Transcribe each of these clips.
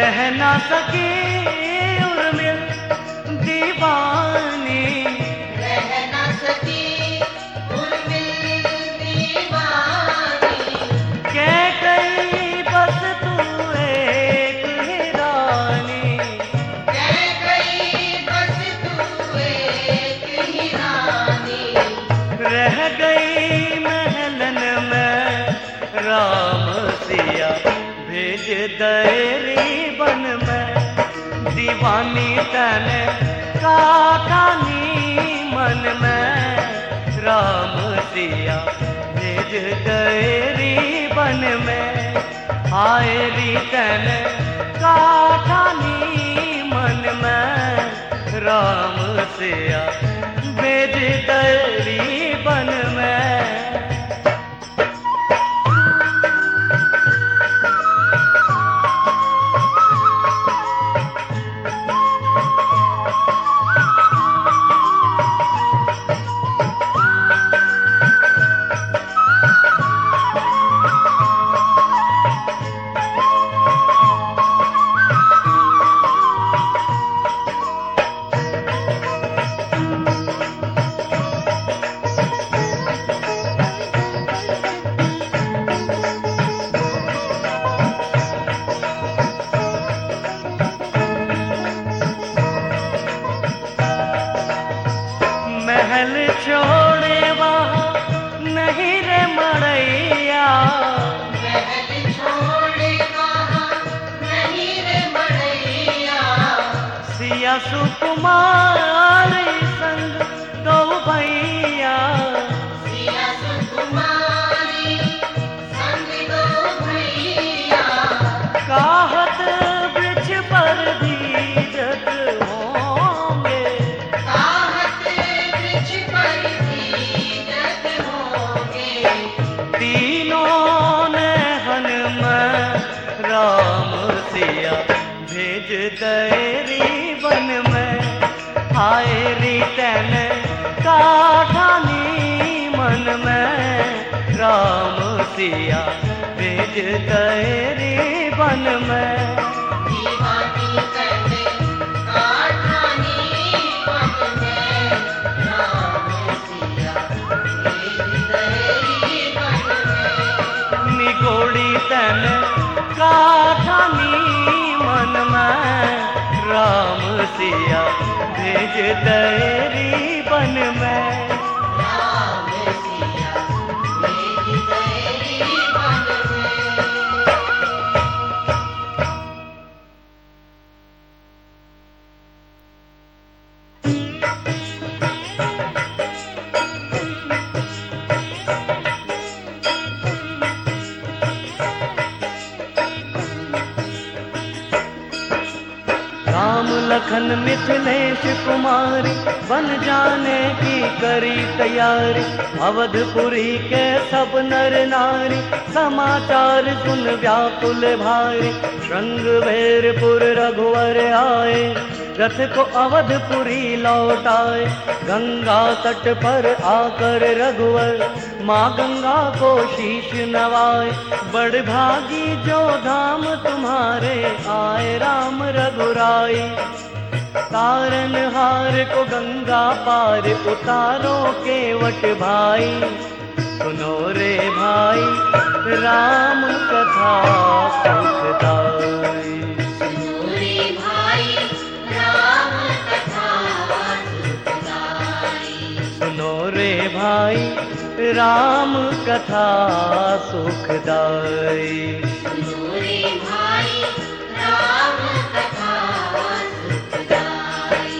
रह ना सके उर्मिल दीवानी, रह ना सके उर्मिल दीवानी। कह गई बस तू एक ही रानी, कह गई बस तू एक ही रानी। रह गई महलन में राम सिया, भेज दयरी बन में दीवानी तने काटानी मन में राम सिया, भेज दयरी बन में आयरी तने काटानी मन में राम सिया, भेज दयरी बन में। महल छोड़े वहाँ नहीं रे मड़ैया, महल छोड़े वहाँ नहीं रे मड़ैया। सिया सुकुमारी संग दो भैया, सिया सुकुमारी संग दो भैया। काहत वृक्ष पर धीरज होंगे, काहत वृक्ष पर धीरज होंगे। तीनों ने हनुमान राम सिया, भेज दयरी बन में आयरी तन काठानी मन में राम सिया, भेज दयरी बन में। दीवानी तने काठानी मन में राम सिया, भेज दयरी बन में। निगोड़ी तन काठानी मन में राम सिया, भेज दयरी बन में। राम सिया, भेज दयरी बन में। राम लखन मिथिलेश कुमारी बन जाने की करी तैयारी, अवधपुरी के सब नर नारी समाचार सुन व्याकुल भारी। श्रृंगवेरपुर रघुवर आए, रथ को अवधपुरी लौटाए। गंगा तट पर आकर रघुवर माँ गंगा को शीश नवाए। बड़ भागी जो धाम तुम्हारे आए राम रघुराई। तारनहार को गंगा पार उतारो केवट भाई। सुनो रे भाई राम कथा सुखदाई। सुनो रे भाई राम कथा सुखदाई। सुनो रे भाई राम कथा सुखदाई। सुनो रे भाई राम कथा सुखदाई।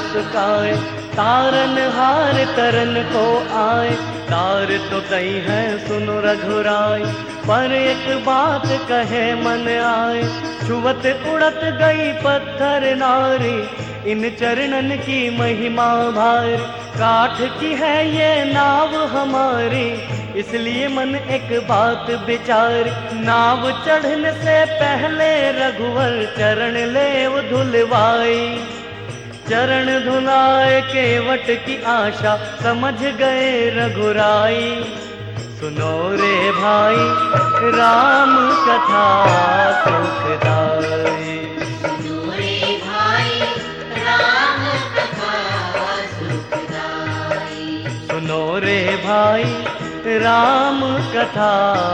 मुस्काए, तारन हार तरन को आए। तार तो कई है सुनो रघुराई, पर एक बात कहे मन आए। छुवत उड़त गई पत्थर नारी, इन चरणन की महिमा भारी। काठ की है ये नाव हमारी, इसलिए मन एक बात विचार। नाव चढ़ने से पहले रघुवर चरण लेव धुलवाई। चरण धुलाए केवट की आशा, समझ गए रघुराई। सुनो रे भाई राम कथा सुखदाई। सुनो रे भाई राम कथा सुखदाई। सुनो रे भाई राम कथा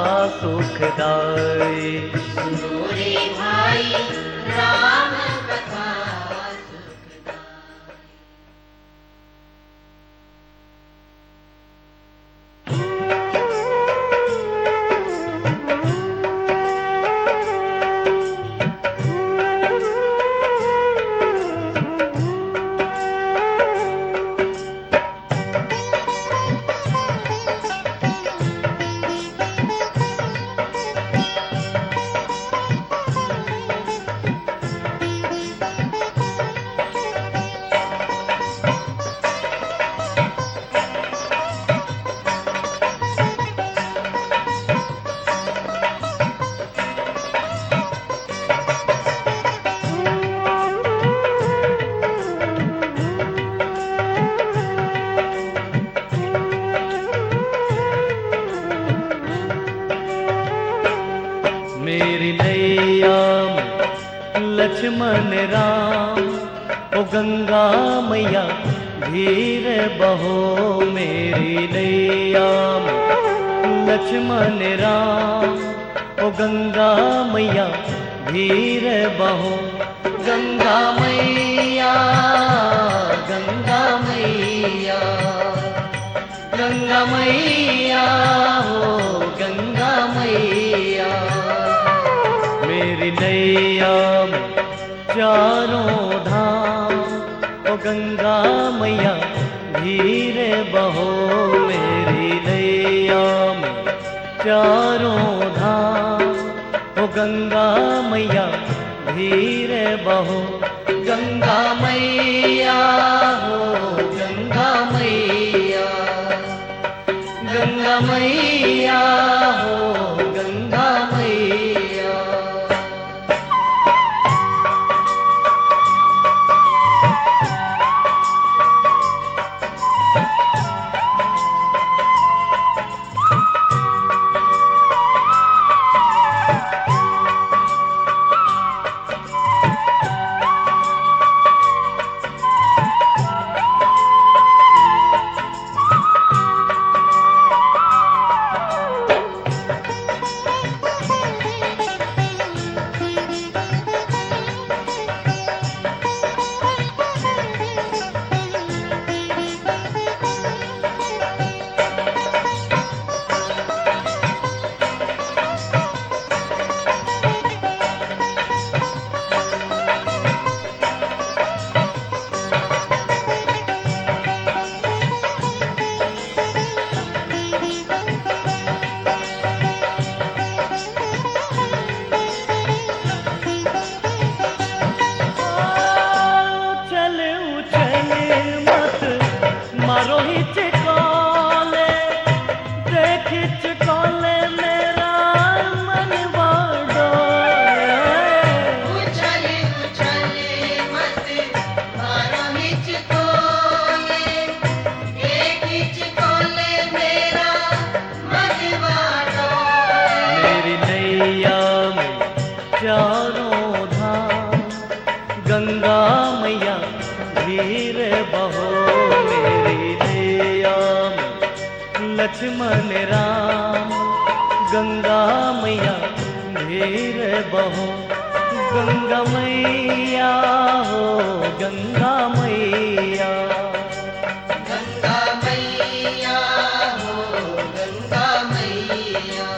सुखदाई। सुनो रे भाई राम कथा सुखदाई। मेरी नैया में लक्ष्मण राम, ओ गंगा मैया धीरे बहो। मेरी नैया में लक्ष्मण राम, ओ गंगा मैया धीरे बहो। गंगा मैया गंगा मैया गंगा मैया हो गंगा मैया। मेरी नैया में चारों धाम, ओ गंगा मैया धीरे बहो। मेरी नैया में चारों धाम, ओ गंगा मैया धीरे बहो। गंगा मैया हो गंगा मैया गंगा मैया हो गंगा मैया। चारों धाम गंगा मैया धीर बहो। मेरी नैया में लक्ष्मण राम, गंगा मैया धीर बहो। गंगा मैया हो गंगा मैया गंगा मैया हो गंगा मैया।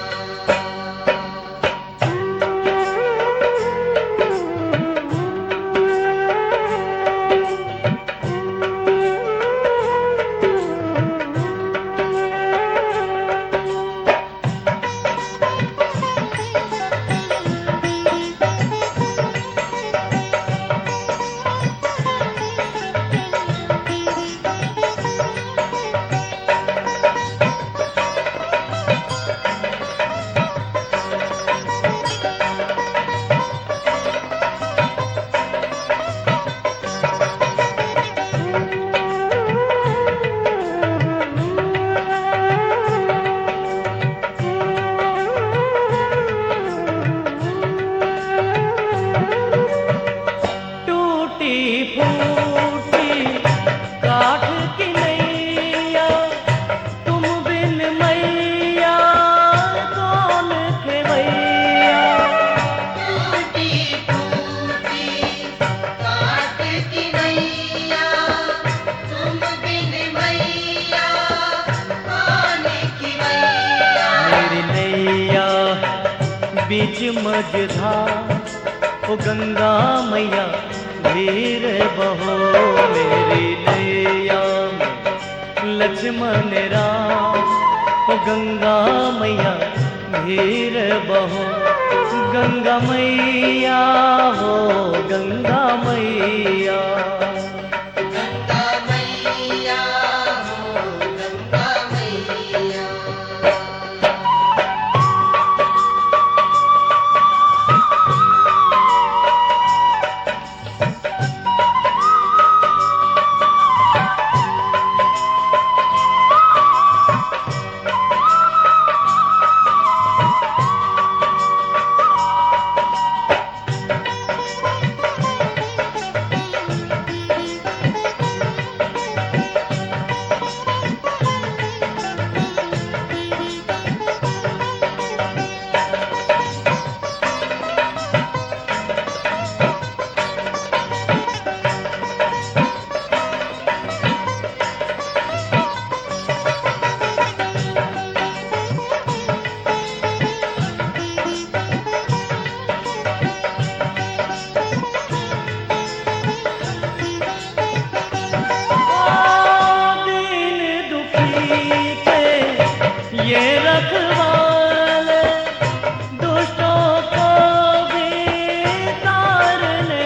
मझधार। ओ गंगा मैया धीरे बहो मेरी नैया में लक्ष्मण राम। ओ गंगा मैया धीरे बहो गंगा मैया हो गंगा मैया। गंगा मैया हो गंगा मैया। ये रखवाले दुष्टों को भी तारने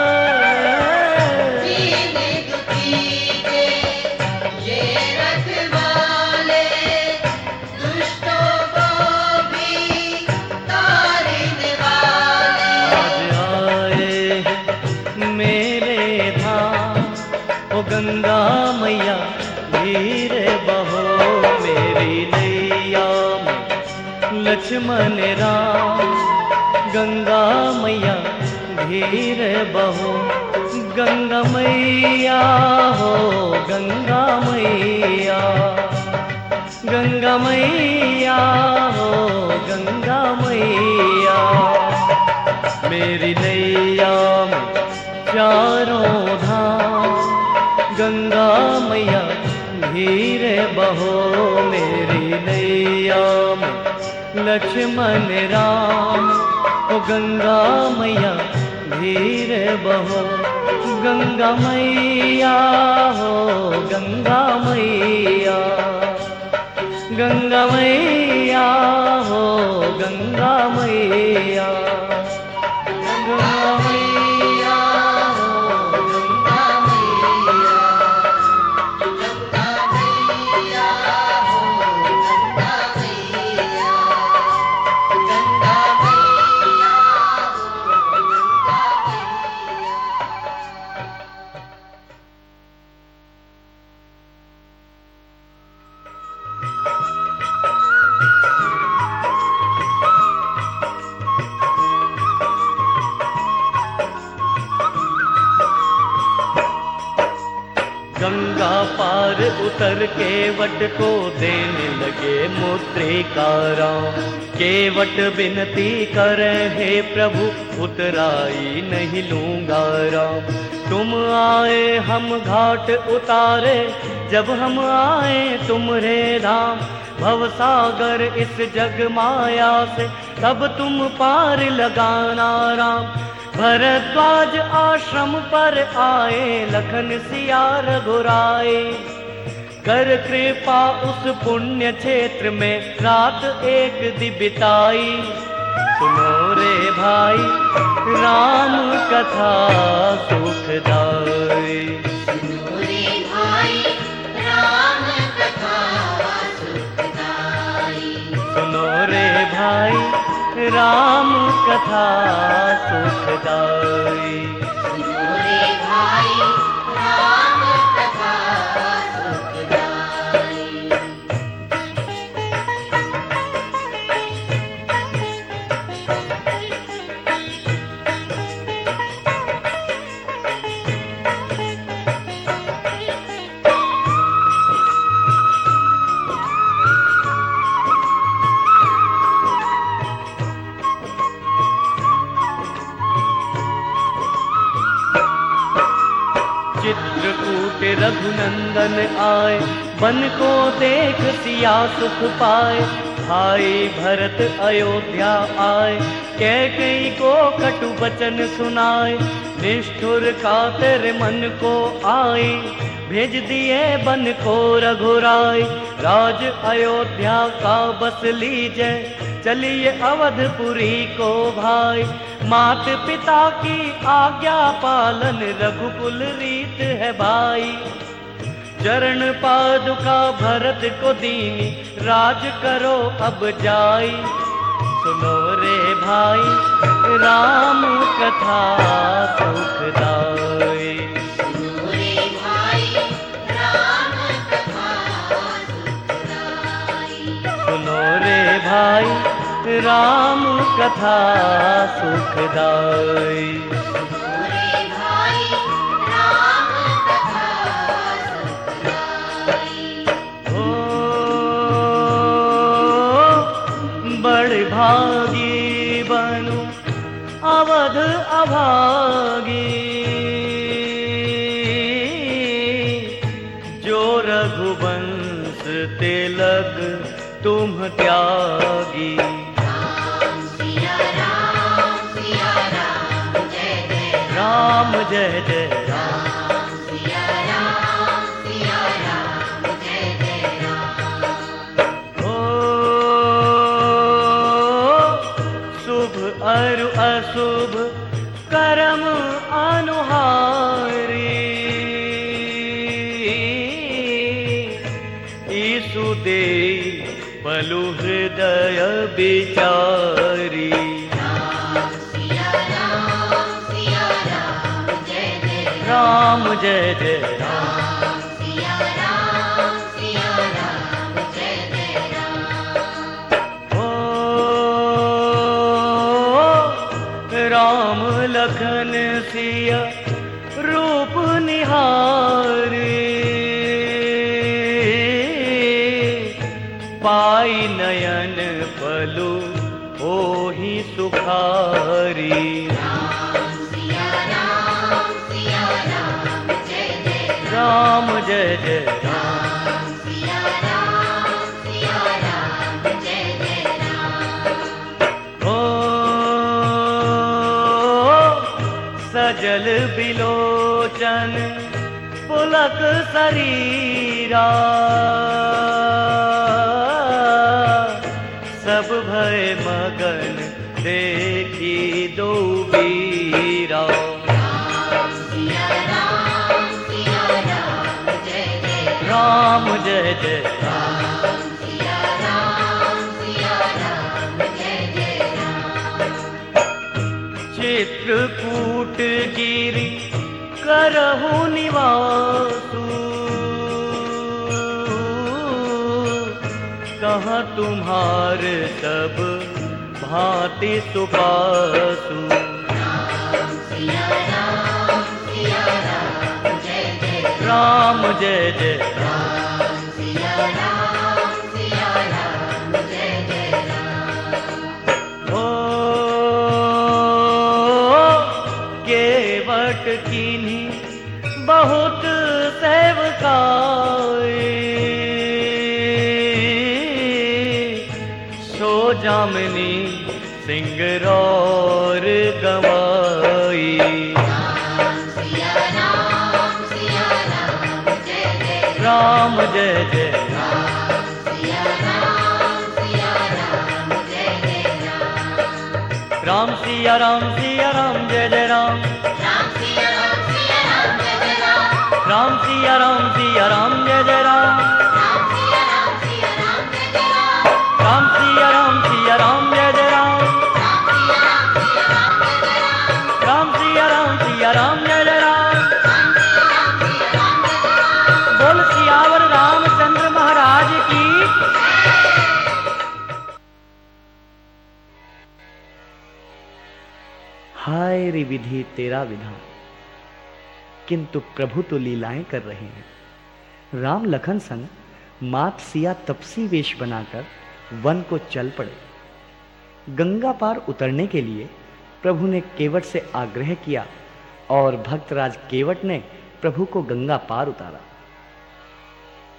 वाले। दीन दुखी के ये रखवाले दुष्टों को भी तारने वाले। आज आए मेरे धाम। ओ गंगा मैया धीरे बहो मेरी नैया में लक्ष्मण राम। गंगा मैया धीरे बहो गंगा मैया हो गंगा मैया। गंगा मैया हो गंगा मैया। मेरी नैया में चारों धाम। गंगा मैया धीरे बहो मेरी नैया में लक्ष्मण राम। ओ गंगा मैया धीरे बहो गंगा मैया हो गंगा मैया। गंगा मैया हो गंगा मैया। गंगा मैया हो गंगा मैया। गंगा मैया हो गंगा मैया। गंगा मैया हो गंगा गंगा पार उतर के वट को देने लगे मुद्रिका राम। केवट विनती करे हे प्रभु उतराई नहीं लूंगा राम। तुम आए हम घाट उतारे जब हम आए तुम्हारे धाम। भवसागर इस जग माया से तब तुम पार लगाना राम। भरद्वाज आश्रम पर आए लखन सिया रघुराए। कर कृपा उस पुण्य क्षेत्र में रात एक दी बिताई। सुनो रे भाई राम कथा सुखदाई। सुनो रे भाई राम कथा सुखदाई। सुनो रे भाई राम कथा सुखदाई। सुनो रे भाई राम कथा सुखदाई। चित्रकूट रघुनंदन आए बन को देख सिया सुख पाए। भाई भरत अयोध्या आए कैकेयी को कटु वचन सुनाए, निष्ठुर कातर मन को आए, भेज दिए बन को रघुराई। राज अयोध्या का बस लीजिए, चलिए अवधपुरी को भाई। मात पिता की आज्ञा पालन रघुकुल रीत है भाई। चरण पादुका भरत को दीनी, राज करो अब जाई। सुनो रे भाई राम कथा सुखदाई। सुनो रे भाई राम कथा सुखदाई। सुनो रे भाई राम कथा सुखदाई। सुनो रे भाई राम कथा सुखदाई। बड़ भागी बनूं अवध अभागी, जो रघुवंश तिलक तुम त्यागी। राम सिया राम जय जय राम जय जय राम। राम सिया राम जय जय राम। शुभ अरु अशुभ कर्म अनुहारी, ईसु दे पलु हृदय विचारी। राम सिया राम जय जय राम जय जय राम। राम सिया राम जय जय राम। राम लखन सिया रूप निहारे, पाई नयन पलु ओहि सुखारी। राम सिया राम जय जय राम जय जय राम। राम सिया राम जय जय राम। सजल बिलोचन पुलक शरीरा, सब भय मगन देखी दो वीरा। राम सिया राम जय जय राम जय जय राम। राम सिया राम जय जय राम। चित्रकूट गिरि करहु निवासु, कहाँ तुम्हार सब भांति सुपासु। राम सिया राम जय जय राम जय जय राम। राम सिया राम जय जय राम। केवट कीन्ही बहुत सेवकाए, सो जामिनी सिंगरौर गवाई। राम सिया राम जय जय राम जय जय राम सिया राम जय जय राम। राम सिया राम जय जय राम। राम सिया राम जय जय राम। राम सिया राम जय जय राम। राम सिया राम जय जय राम। राम सिया राम जय जय राम। राम सिया राम जय जय राम। बोल सियावर रामचंद्र महाराज की। हाय रे विधि तेरा विधान, किंतु प्रभु तो लीलाएं कर रहे हैं। राम लखन संग मात सिया तपसी वेश बनाकर वन को चल पड़े। गंगा पार उतरने के लिए प्रभु ने केवट से आग्रह किया और भक्तराज केवट ने प्रभु को गंगा पार उतारा।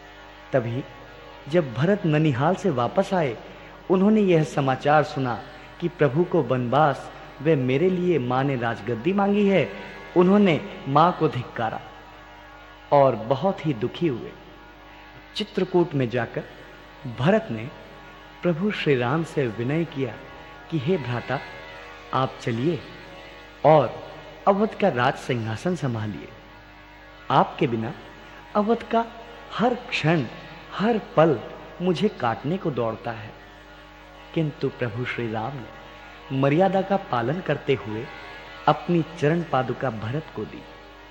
तभी जब भरत ननिहाल से वापस आए, उन्होंने यह समाचार सुना कि प्रभु को वनवास वे मेरे लिए माँ ने राजगद्दी मांगी है, उन्होंने माँ को धिक्कारा और बहुत ही दुखी हुए। चित्रकूट में जाकर भरत ने प्रभु श्री राम से विनय किया कि हे भ्राता, आप चलिए और अवध का राज सिंहासन संभालिए। आपके बिना अवध का हर क्षण हर पल मुझे काटने को दौड़ता है। किंतु प्रभु श्री राम ने मर्यादा का पालन करते हुए अपनी चरण पादुका भरत को दी।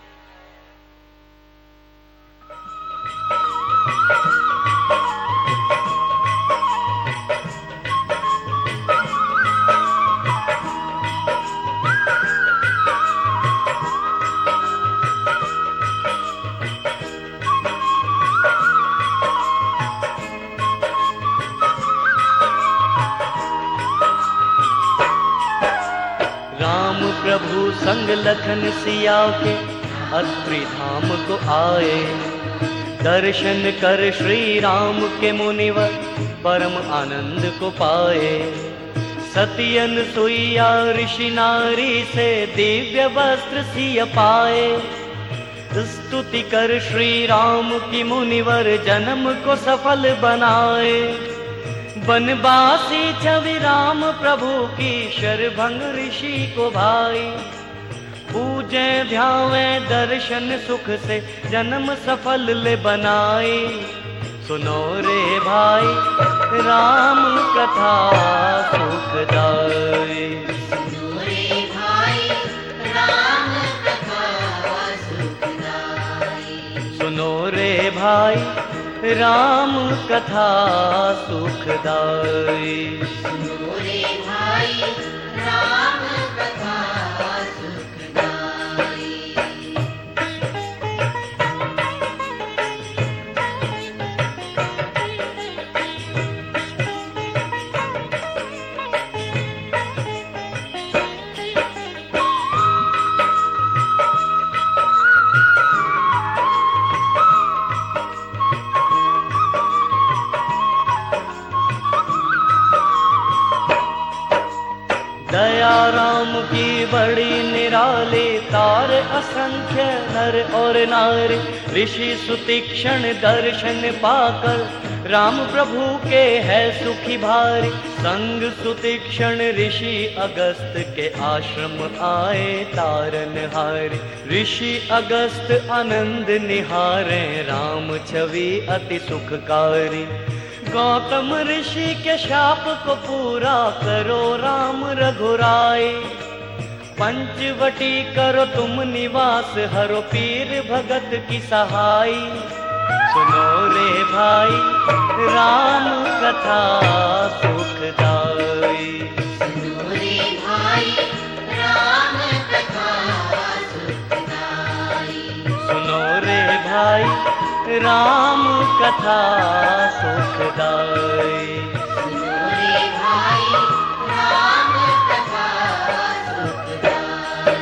प्रभु संग लखन सिया के अत्रि धाम को आए। दर्शन कर श्री राम के मुनिवर परम आनंद को पाए। सतियन सुइया ऋषि नारी से दिव्य वस्त्र सिय पाए। स्तुति कर श्री राम की मुनिवर जन्म को सफल बनाए। बनवासी छवि राम प्रभु की शरभंग ऋषि को भाई। पूजे ध्यावे दर्शन सुख से जन्म सफल ले बनाई। सुनो रे भाई राम कथा सुखदाई। सुनो रे भाई राम कथा सुखदाई। सुनो रे भाई राम कथा सुखदाई। सुनो रे भाई राम कथा सुखदाई। दया राम की बड़ी निराली। तार असंख्य नर और नारी। ऋषि सुतीक्षण दर्शन पाकर राम प्रभु के है सुखी भारी। संग सुतीक्षण ऋषि अगस्त के आश्रम आए तारनहारी। ऋषि अगस्त आनंद निहारे राम छवि अति सुखकारी। गौतम ऋषि के शाप को पूरा करो राम रघुराई। पंचवटी करो तुम निवास हरो पीर भगत की सहाई। सुनो रे भाई राम कथा सुखदाई। सुनो रे भाई राम कथा सुखदाई। सुनो रे भाई राम कथा सुखदाई। सुनो रे भाई राम कथा सुखदाई।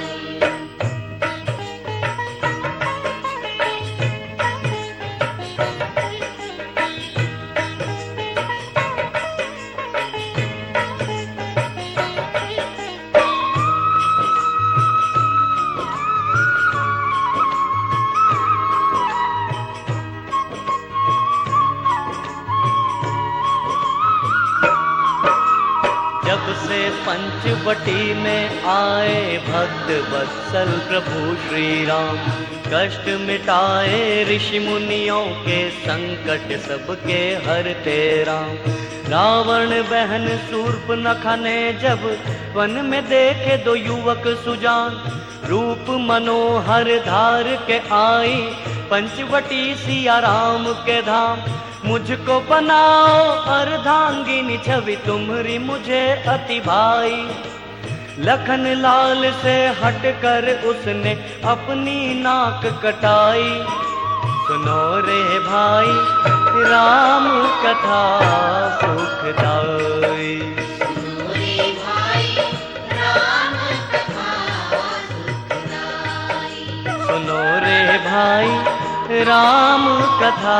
जब से पंचवटी में आए भक्त वत्सल प्रभु श्री राम। कष्ट मिटाए ऋषि मुनियों के संकट सबके हरते राम। रावण बहन शूर्पनखा ने जब वन में देखे दो युवक सुजान। रूप मनोहर धार के आई पंचवटी सिया राम के धाम। मुझको बनाओ अर्धांगिनी छवि तुम्हारी मुझे अति भाई। लखन लाल से हटकर उसने अपनी नाक कटाई। सुनो रे भाई राम कथा सुखदाई। सुनो रे भाई राम कथा सुखदाई। सुनो रे भाई राम कथा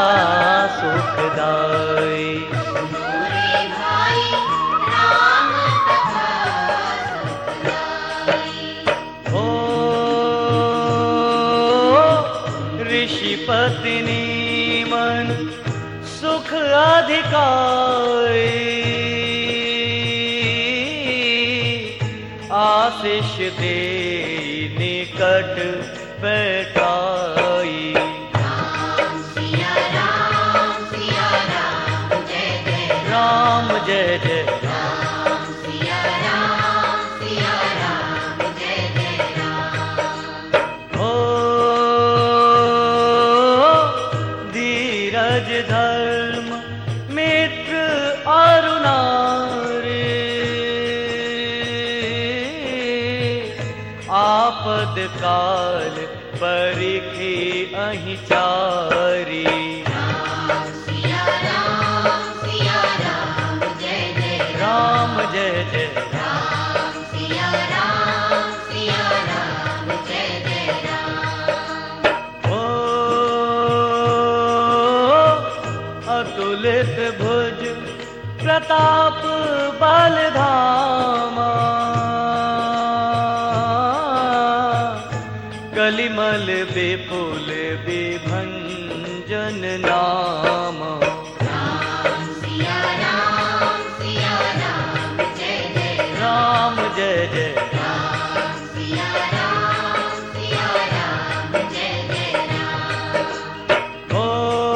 सुखदाई। सुनो रे भाई राम कथा तिनी मन सुख अधिकारी, आशीष दे निकट बैठाई। राम जय जय हो, धीरज धर्म मित्र अरुणारे, आपद काल परिखी अहि चारी। राम जय जय हो, अतुलित भुज प्रताप बलधामा, कलिमल विपुल विभंजन नाम। राम जय जय हो,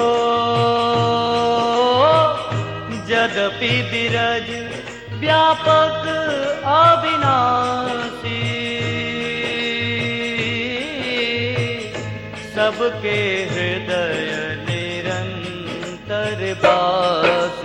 यद्यपि बिरज व्यापक अविनाशी, सबके हृदय निरंतर बासी।